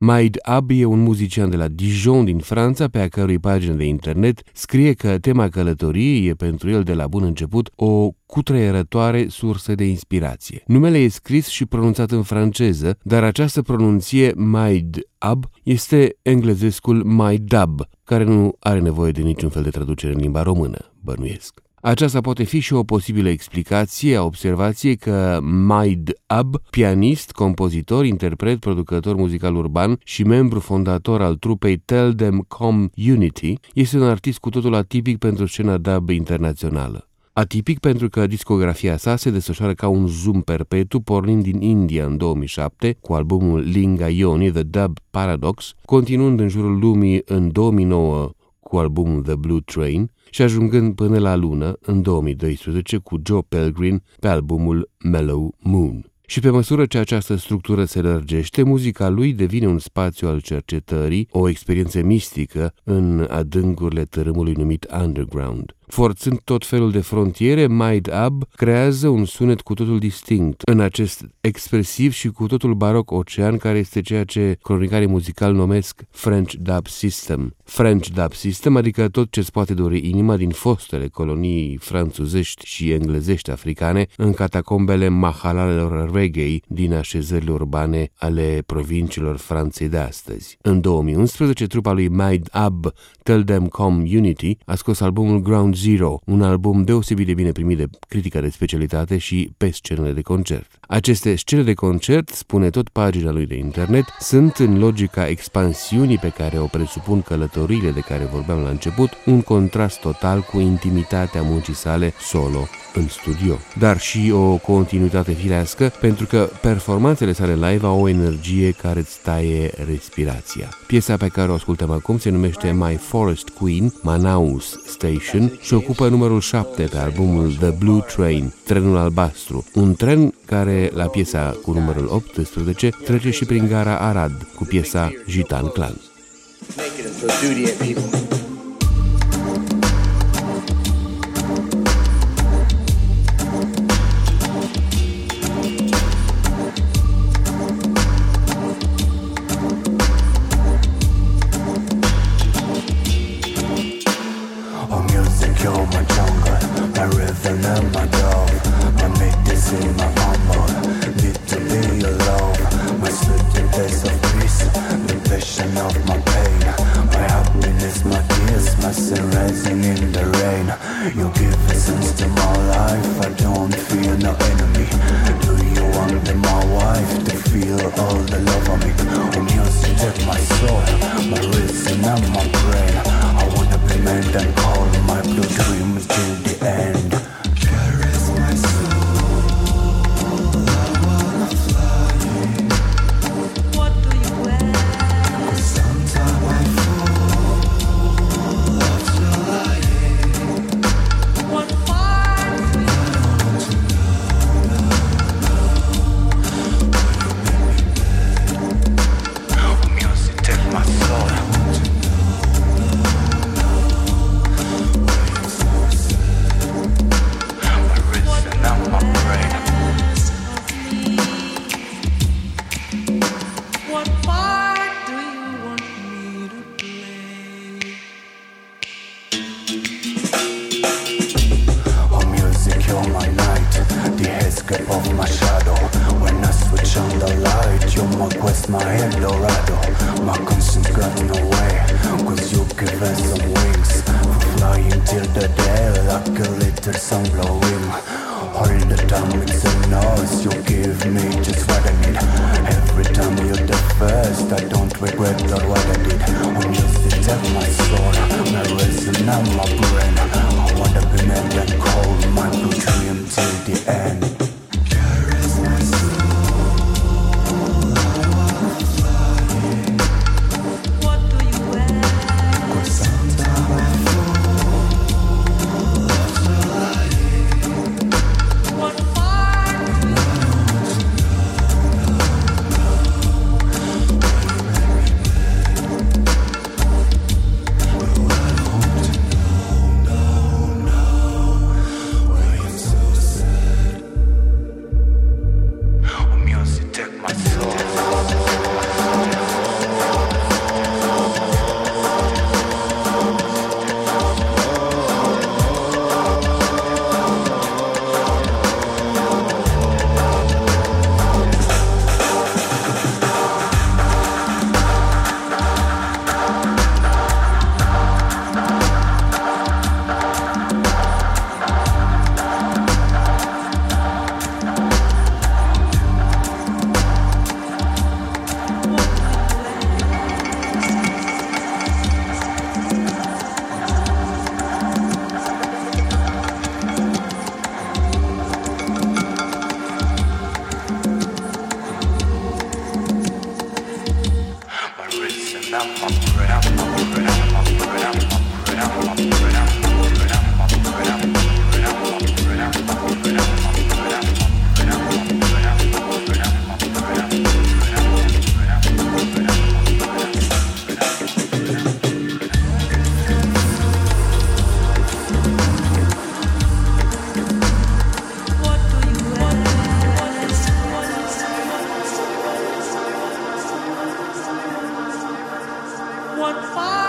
Maid Ab e un muzician de la Dijon din Franța, pe a cărui pagină de internet scrie că tema călătoriei e pentru el de la bun început o cutreierătoare sursă de inspirație. Numele e scris și pronunțat în franceză, dar această pronunție Maid Ab este englezescul Maidab, care nu are nevoie de niciun fel de traducere în limba română, bănuiesc. Aceasta poate fi și o posibilă explicație a observației că Maid Ab, pianist, compozitor, interpret, producător muzical urban și membru fondator al trupei Tell Them Come Unity, este un artist cu totul atipic pentru scena dub internațională. Atipic pentru că discografia sa se desfășoară ca un zoom perpetu, pornind din India în 2007 cu albumul Linga Yoni, The Dub Paradox, continuând în jurul lumii în 2009 cu albumul The Blue Train și ajungând până la lună în 2012 cu Joe Pelgrin pe albumul Mellow Moon. Și pe măsură ce această structură se lărgește, muzica lui devine un spațiu al cercetării, o experiență mistică în adâncurile tărâmului numit underground. Forțând tot felul de frontiere, Maid Ab creează un sunet cu totul distinct în acest expresiv și cu totul baroc ocean care este ceea ce cronicarii muzicali numesc French Dub System. French Dub System, adică tot ce-ți poate dori inima din fostele colonii franțuzești și englezești africane în catacombele mahalalelor reggae din așezările urbane ale provinciilor Franței de astăzi. În 2011, trupa lui Maid Ab, Tell Them Come Unity, a scos albumul Ground Zero, un album deosebit de bine primit de critica de specialitate și pe scenele de concert. Aceste scene de concert, spune tot pagina lui de internet, sunt în logica expansiunii pe care o presupun călătoriile de care vorbeam la început, un contrast total cu intimitatea muncii sale solo în studio, dar și o continuitate firească, pentru că performanțele sale live au o energie care îți taie respirația. Piesa pe care o ascultăm acum se numește My Forest Queen, Manaus Station, și ocupă numărul 7 pe albumul The Blue Train, Trenul Albastru, un tren care, la piesa cu numărul 18, trece și prin gara Arad cu piesa Gitan Clan. You're my jungle, my rhythm and my dove, my medicine, my armor, need to be your love, my sweet place of peace, the passion of my pain, my happiness, my tears, my sun rising in the rain. You give a sense to my life, I don't feel no enemy. Do you want my wife to feel all the love of me? Oh, music take my soul, my reason and my brain. I wanna be made and call my blue dreams till the end. Caress my soul, I wanna fly. What do you wear? 'Cause sometimes I fall off flying. What part do you Music take my soul. What part do you want me to play? Oh, music, you're my night, the escape of my shadow. When I switch on the light, you're my quest, my Eldorado. My conscience got no way, 'cause you give us some wings, flying till the day like a little sun blowing. All the time it's a noise, you give me just what I need. Every time you're the first, I don't regret all what I did. Oh, music, take my soul, my reason and my brain. I wanna be made and cold, my blue dream till the end. Caress my soul, I wanna fly. What do you wear? 'Cause sometimes I fall off flying. What part do you What fire?